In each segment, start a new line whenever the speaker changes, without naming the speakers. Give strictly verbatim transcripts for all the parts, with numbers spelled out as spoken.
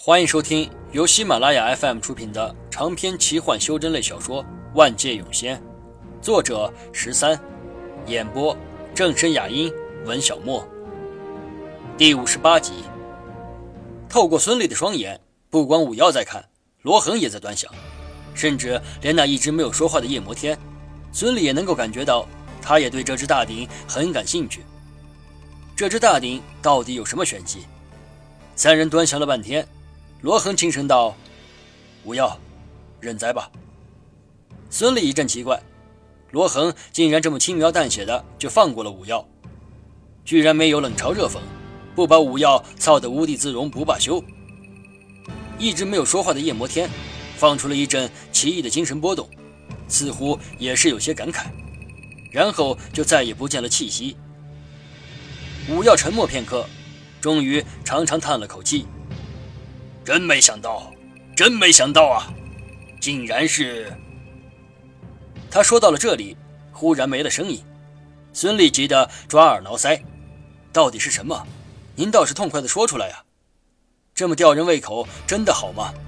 欢迎收听由喜马拉雅 F M 出品的长篇奇幻修真类小说《万界涌仙》，作者十三，演播正声雅音文小沫。第五十八集。透过孙俪的双眼，不光武耀在看，罗恒也在端详，甚至连那一直没有说话的夜魔天，孙俪也能够感觉到，他也对这只大鼎很感兴趣。这只大鼎到底有什么玄机？三人端详了半天，罗恒轻声道：“武耀，认栽吧。”孙俪一阵奇怪，罗恒竟然这么轻描淡写的就放过了武耀，居然没有冷嘲热讽，不把武耀操得无地自容不罢休。一直没有说话的夜魔天放出了一阵奇异的精神波动，似乎也是有些感慨，然后就再也不见了气息。武耀沉默片刻，终于长长叹了口气：“真没想到，真没想到啊，竟然是……”他说到了这里，忽然没了声音。孙俪急得抓耳挠腮：“到底是什么？您倒是痛快地说出来啊！这么吊人胃口，真的好吗？”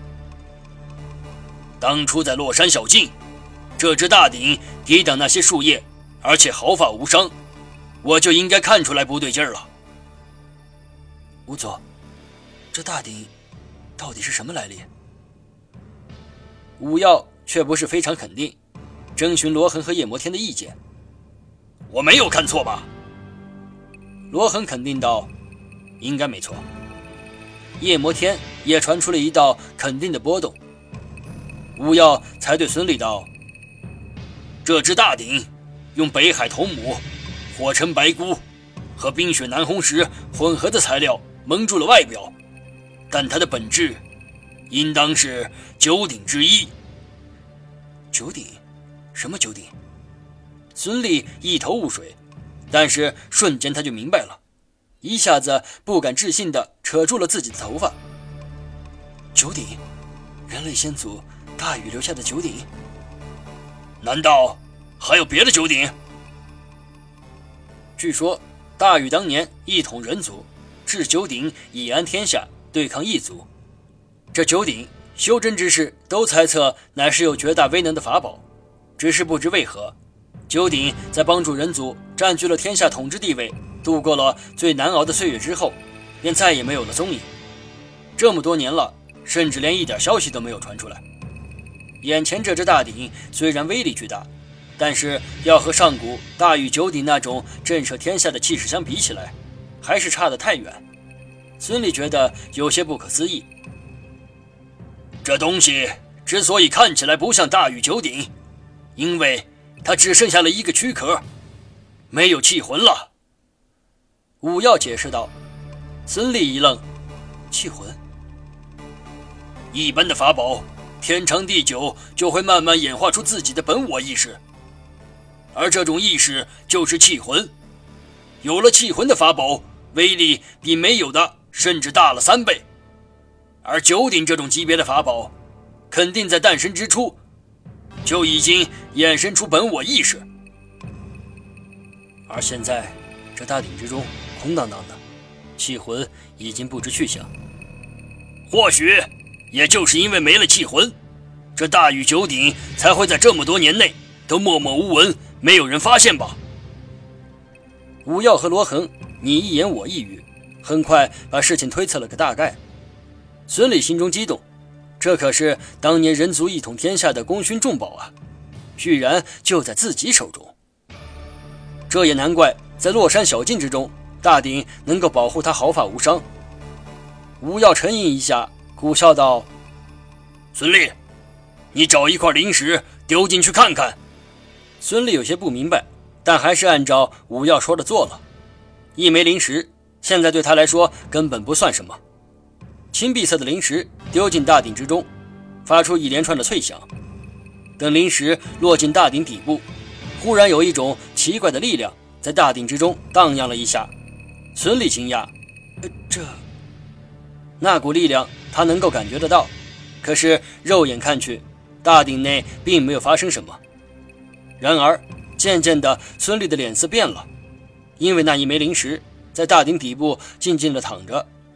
当初在洛山小径，这只大鼎抵挡那些树叶，而且毫发无伤，我就应该看出来不对劲儿了。吴佐，这大鼎到底是什么来历？武耀却不是非常肯定，征询罗恒和夜魔天的意见。我没有看错吧？罗恒肯定道：“应该没错。”夜魔天也传出了一道肯定的波动。武耀才对孙俪道：“这只大鼎用北海桐母、火尘白菇和冰雪南红石混合的材料蒙住了外表，但它的本质应当是九鼎之一。”九鼎？什么九鼎？孙俪一头雾水，但是瞬间他就明白了，一下子不敢置信地扯住了自己的头发。九鼎？人类先祖大禹留下的九鼎？难道还有别的九鼎？据说大禹当年一统人族，置九鼎以安天下，对抗异族。这九鼎修真之士都猜测乃是有绝大威能的法宝，只是不知为何九鼎在帮助人族占据了天下统治地位，度过了最难熬的岁月之后，便再也没有了踪影。这么多年了，甚至连一点消息都没有传出来。眼前这只大鼎虽然威力巨大，但是要和上古大禹九鼎那种震慑天下的气势相比起来，还是差得太远。孙俪觉得有些不可思议。这东西之所以看起来不像大禹九鼎，因为它只剩下了一个躯壳，没有气魂了。武耀解释道。孙俪一愣：气魂？一般的法宝天长地久就会慢慢演化出自己的本我意识，而这种意识就是气魂。有了气魂的法宝，威力比没有的甚至大了三倍。而九鼎这种级别的法宝，肯定在诞生之初就已经衍生出本我意识。而现在这大鼎之中空荡荡的，气魂已经不知去向。或许也就是因为没了气魂，这大禹九鼎才会在这么多年内都默默无闻，没有人发现吧。武耀和罗恒你一言我一语，很快把事情推测了个大概。孙俪心中激动，这可是当年人族一统天下的功勋重宝啊，居然就在自己手中。这也难怪在洛山小径之中，大鼎能够保护他毫发无伤。武耀沉吟一下，苦笑道：“孙俪，你找一块灵石丢进去看看。”孙俪有些不明白，但还是按照武耀说的做了。一枚灵石现在对他来说根本不算什么。青碧色的灵石丢进大鼎之中，发出一连串的脆响。等灵石落进大鼎底部，忽然有一种奇怪的力量在大鼎之中荡漾了一下。孙俪惊讶：“呃，这……”那股力量他能够感觉得到，可是肉眼看去，大鼎内并没有发生什么。然而渐渐的，孙俪的脸色变了，因为那一枚灵石在大鼎底部静静地躺着，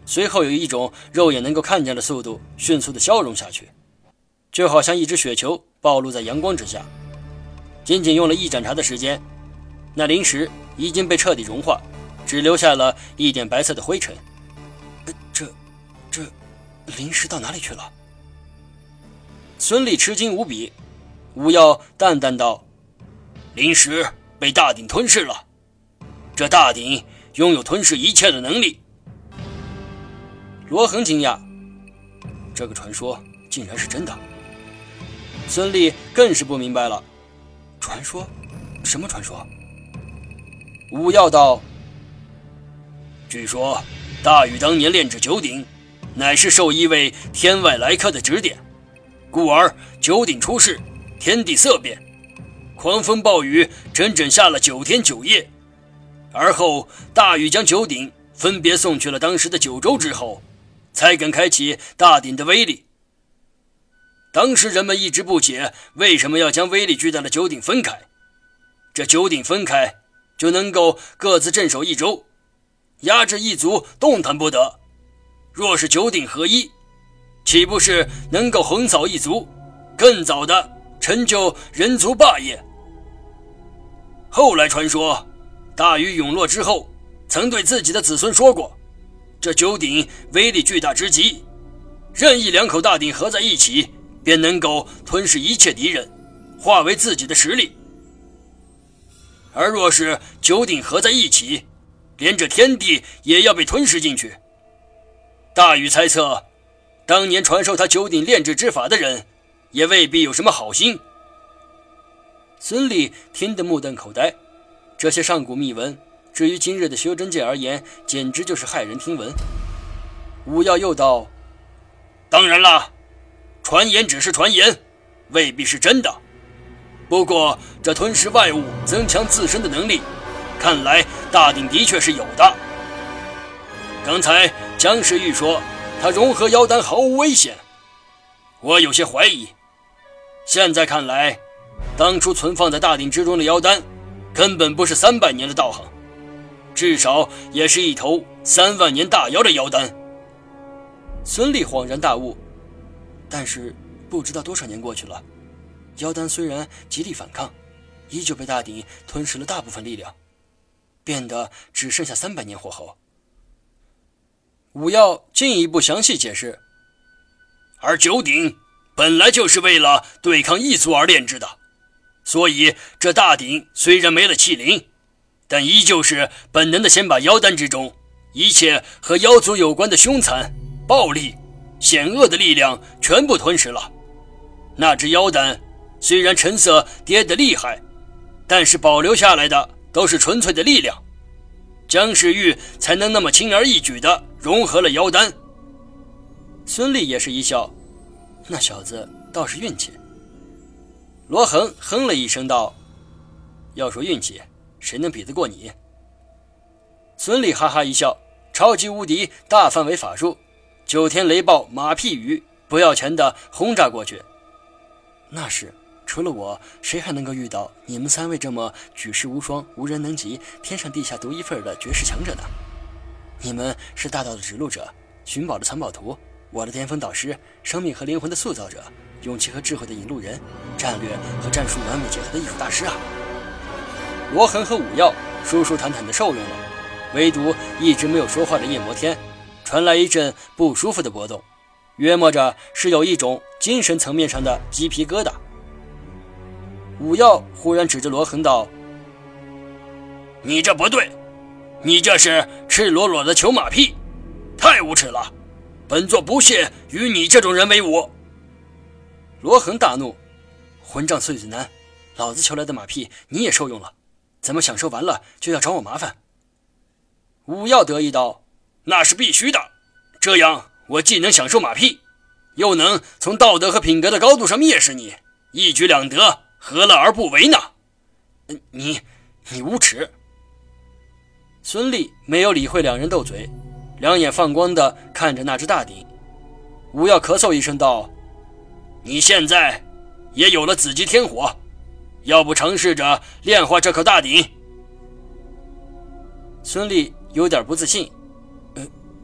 随后有一种肉眼能够看见的速度迅速地消融下去，就好像一只雪球暴露在阳光之下。仅仅用了一盏茶的时间，那灵石已经被彻底融化，只留下了一点白色的灰尘。这这灵石到哪里去了？孙俪吃惊无比。巫妖淡淡道：灵石被大鼎吞噬了，这大鼎拥有吞噬一切的能力。罗恒惊讶，这个传说竟然是真的。孙俪更是不明白了，传说？什么传说？巫妖道：据说大禹当年炼制九鼎，乃是受一位天外来客的指点，故而九鼎出世，天地色变，狂风暴雨整整下了九天九夜。而后大禹将九鼎分别送去了当时的九州之后，才敢开启大鼎的威力。当时人们一直不解为什么要将威力巨大的九鼎分开，这九鼎分开就能够各自镇守一州，压制一族动弹不得。若是九鼎合一，岂不是能够横扫一族，更早的成就人族霸业？后来传说大禹陨落之后，曾对自己的子孙说过，这九鼎威力巨大之极，任意两口大鼎合在一起，便能够吞噬一切敌人，化为自己的实力。而若是九鼎合在一起，连这天地也要被吞噬进去。大禹猜测，当年传授他九鼎炼制之法的人，也未必有什么好心。孙俪听得目瞪口呆，这些上古秘闻，至于今日的修真界而言，简直就是骇人听闻。巫妖又道：当然啦，传言只是传言，未必是真的。不过这吞噬外物增强自身的能力，看来大鼎的确是有的。刚才姜氏玉说他融合妖丹毫无危险，我有些怀疑。现在看来，当初存放在大鼎之中的妖丹根本不是三百年的道行，至少也是一头三万年大妖的妖丹。孙俪恍然大悟，但是不知道多少年过去了，妖丹虽然极力反抗，依旧被大鼎吞噬了大部分力量，变得只剩下三百年火候。武耀进一步详细解释，而九鼎本来就是为了对抗异族而炼制的，所以这大鼎虽然没了气灵，但依旧是本能的先把妖丹之中一切和妖族有关的凶残、暴力、险恶的力量全部吞噬了。那只妖丹虽然成色跌得厉害，但是保留下来的都是纯粹的力量，姜氏玉才能那么轻而易举地融合了妖丹。孙俪也是一笑，那小子倒是运气。罗恒哼了一声道：要说运气，谁能比得过你？孙俪哈哈一笑，超级无敌大范围法术，九天雷暴马屁雨，不要钱的轰炸过去。那是，除了我，谁还能够遇到你们三位这么举世无双、无人能及、天上地下独一份的绝世强者呢？你们是大道的指路者，寻宝的藏宝图，我的巅峰导师，生命和灵魂的塑造者，勇气和智慧的引路人，战略和战术完美结合的艺术大师啊！罗恒和武耀舒舒坦坦地受用了，唯独一直没有说话的夜魔天传来一阵不舒服的波动，约摸着是有一种精神层面上的鸡皮疙瘩。武耀忽然指着罗恒道：你这不对，你这是赤裸裸的求马屁，太无耻了，本座不屑与你这种人为伍。罗恒大怒：混账碎嘴男，老子求来的马屁你也受用了，怎么享受完了就要找我麻烦？武耀得意道：那是必须的，这样我既能享受马屁，又能从道德和品格的高度上蔑视你，一举两得，何乐而不为呢？你你无耻！孙俪没有理会两人斗嘴，两眼放光地看着那只大鼎。武耀咳嗽一声道：你现在也有了紫极天火，要不尝试着炼化这口大鼎？孙俪有点不自信：呃，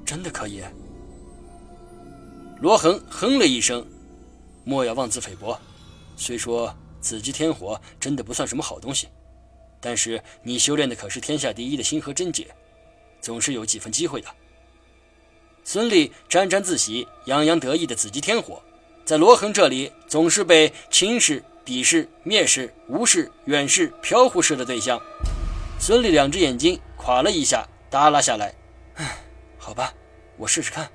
真的可以？罗恒哼了一声，莫要妄自菲薄。虽说紫极天火真的不算什么好东西，但是你修炼的可是天下第一的星河真解，总是有几分机会的。孙俪沾沾自喜，洋洋得意的紫极天火，在罗恒这里总是被轻视、鄙视、蔑视、无视、远视、飘忽视的对象。孙俪两只眼睛垮了一下，耷拉下来。唉，好吧，我试试看。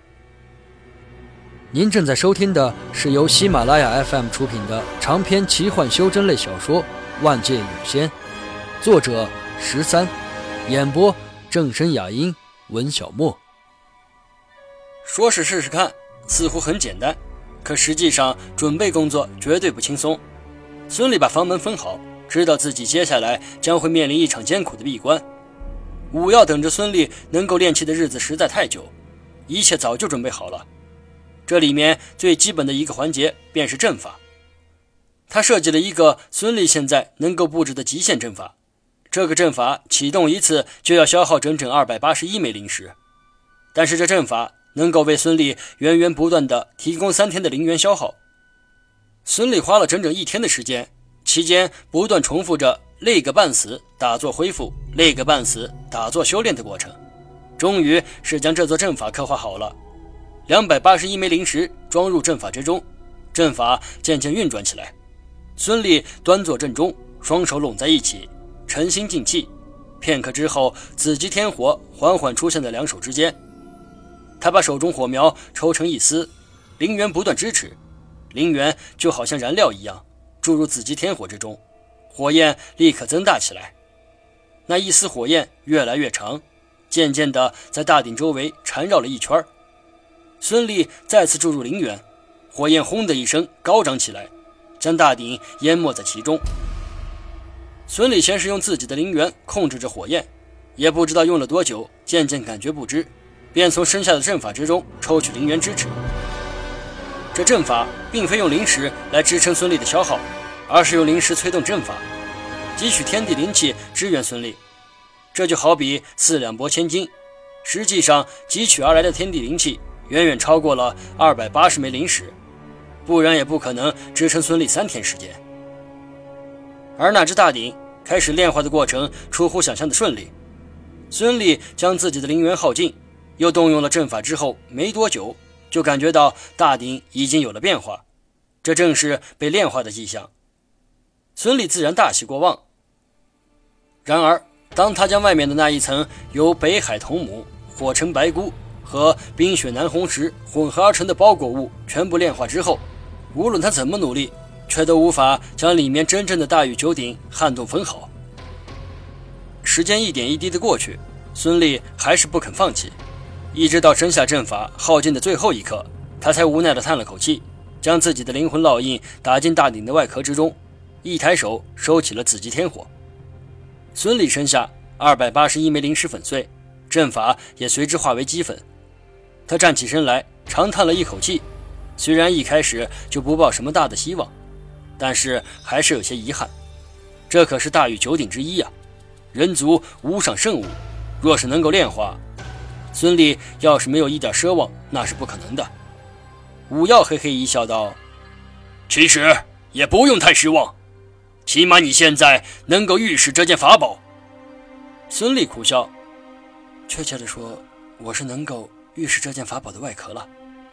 您正在收听的是由喜马拉雅 F M 出品的长篇奇幻修真类小说《万界永仙》，作者十三，演播正声雅音，文小沫。说是试试看，似乎很简单，可实际上准备工作绝对不轻松。孙俪把房门封好，知道自己接下来将会面临一场艰苦的闭关。武要等着孙俪能够练气的日子实在太久，一切早就准备好了。这里面最基本的一个环节便是阵法。他设计了一个孙俪现在能够布置的极限阵法，这个阵法启动一次就要消耗整整二百八十一枚灵石，但是这阵法能够为孙俪源源不断地提供三天的灵元消耗。孙俪花了整整一天的时间，期间不断重复着累个半死打坐恢复，累个半死打坐修炼的过程，终于是将这座阵法刻画好了。两百八十一枚灵石装入阵法之中，阵法渐渐运转起来。孙俪端坐阵中，双手拢在一起，沉心静气。片刻之后，紫极天火缓缓出现在两手之间。他把手中火苗抽成一丝，灵元不断支持，灵元就好像燃料一样注入紫极天火之中，火焰立刻增大起来。那一丝火焰越来越长，渐渐地在大鼎周围缠绕了一圈。孙俪再次注入灵元，火焰轰的一声高涨起来，将大鼎淹没在其中。孙俪先是用自己的灵元控制着火焰，也不知道用了多久，渐渐感觉不知，便从身下的阵法之中抽取灵元支持。这阵法并非用灵石来支撑孙俪的消耗，而是用灵石催动阵法，汲取天地灵气支援孙俪。这就好比四两拨千斤，实际上汲取而来的天地灵气远远超过了二百八十枚灵石，不然也不可能支撑孙俪三天时间。而那只大鼎开始炼化的过程出乎想象的顺利，孙俪将自己的灵元耗尽，又动用了阵法之后，没多久就感觉到大鼎已经有了变化，这正是被炼化的迹象。孙俪自然大喜过望。然而当他将外面的那一层由北海桐母、火尘白菇和冰雪南红石混合而成的包裹物全部炼化之后，无论他怎么努力，却都无法将里面真正的大禹九鼎撼动分毫。时间一点一滴的过去，孙俪还是不肯放弃，一直到身下阵法耗尽的最后一刻，他才无奈地叹了口气，将自己的灵魂烙印打进大鼎的外壳之中，一抬手收起了紫极天火。孙俪身下二百八十一枚灵石粉碎，阵法也随之化为齑粉。他站起身来，长叹了一口气，虽然一开始就不抱什么大的希望，但是还是有些遗憾。这可是大禹九鼎之一啊，人族无上圣物，若是能够炼化，孙俪要是没有一点奢望，那是不可能的。武耀嘿嘿一笑道：其实也不用太失望，起码你现在能够御使这件法宝。孙俪苦笑，确切地说，我是能够御使这件法宝的外壳了。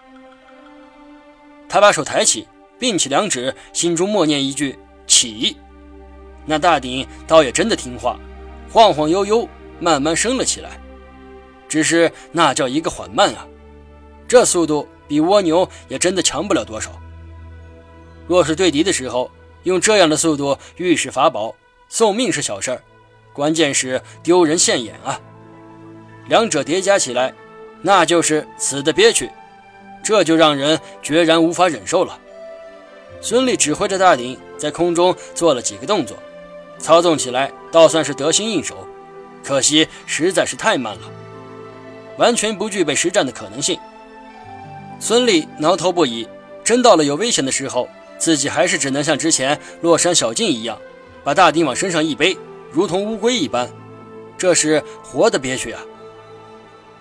他把手抬起，并起两指，心中默念一句起。那大鼎倒也真的听话，晃晃悠悠慢慢升了起来，只是那叫一个缓慢啊，这速度比蜗牛也真的强不了多少。若是对敌的时候用这样的速度御使法宝，送命是小事儿，关键是丢人现眼啊。两者叠加起来，那就是死得憋屈，这就让人决然无法忍受了。孙俪指挥着大鼎在空中做了几个动作，操纵起来倒算是得心应手，可惜实在是太慢了，完全不具备实战的可能性。孙俪挠头不已，真到了有危险的时候，自己还是只能像之前落山小径一样，把大鼎往身上一背，如同乌龟一般，这是活的憋屈啊。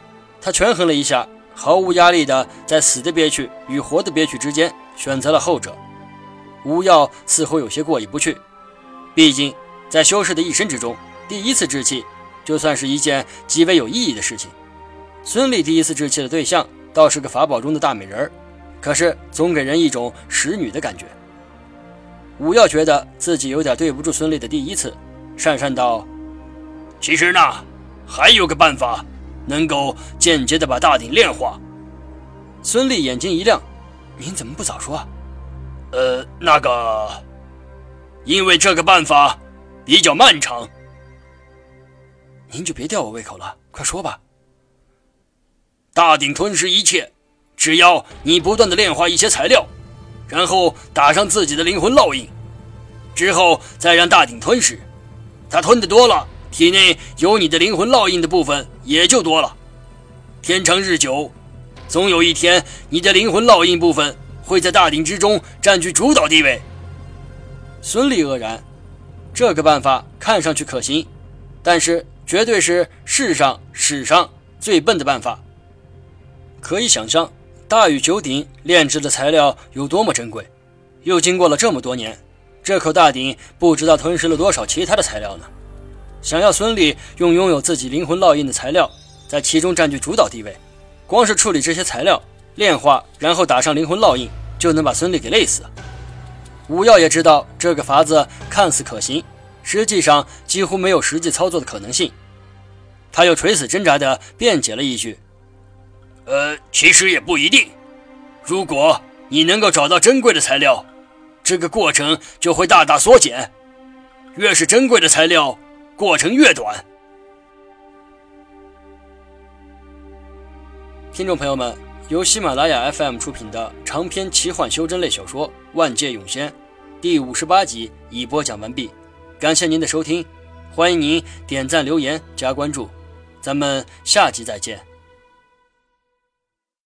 他权衡了一下，毫无压力的在死的憋屈与活的憋屈之间选择了后者。吴耀似乎有些过意不去，毕竟在修士的一生之中，第一次置气就算是一件极为有意义的事情。孙俪第一次置气的对象倒是个法宝中的大美人儿，可是总给人一种使女的感觉。吴耀觉得自己有点对不住孙俪的第一次，讪讪道：其实呢，还有个办法能够间接的把大鼎炼化。孙俪眼睛一亮：您怎么不早说啊？呃，那个，因为这个办法比较漫长。您就别吊我胃口了，快说吧。大鼎吞噬一切，只要你不断的炼化一些材料，然后打上自己的灵魂烙印，之后再让大鼎吞噬，它吞的多了，体内有你的灵魂烙印的部分也就多了。天长日久，总有一天你的灵魂烙印部分会在大鼎之中占据主导地位。孙俪愕然，这个办法看上去可行，但是绝对是世上史上最笨的办法。可以想象大禹九鼎炼制的材料有多么珍贵，又经过了这么多年，这口大鼎不知道吞噬了多少其他的材料呢。想要孙俪用拥有自己灵魂烙印的材料在其中占据主导地位，光是处理这些材料炼化，然后打上灵魂烙印，就能把孙俪给累死。吴耀也知道这个法子看似可行，实际上几乎没有实际操作的可能性。他又垂死挣扎地辩解了一句：呃，其实也不一定。如果你能够找到珍贵的材料，这个过程就会大大缩减。越是珍贵的材料，过程越短。听众朋友们，由喜马拉雅 F M 出品的长篇奇幻修真类小说《万界涌仙》第五十八集已播讲完毕，感谢您的收听，欢迎您点赞留言加关注，咱们下集再见。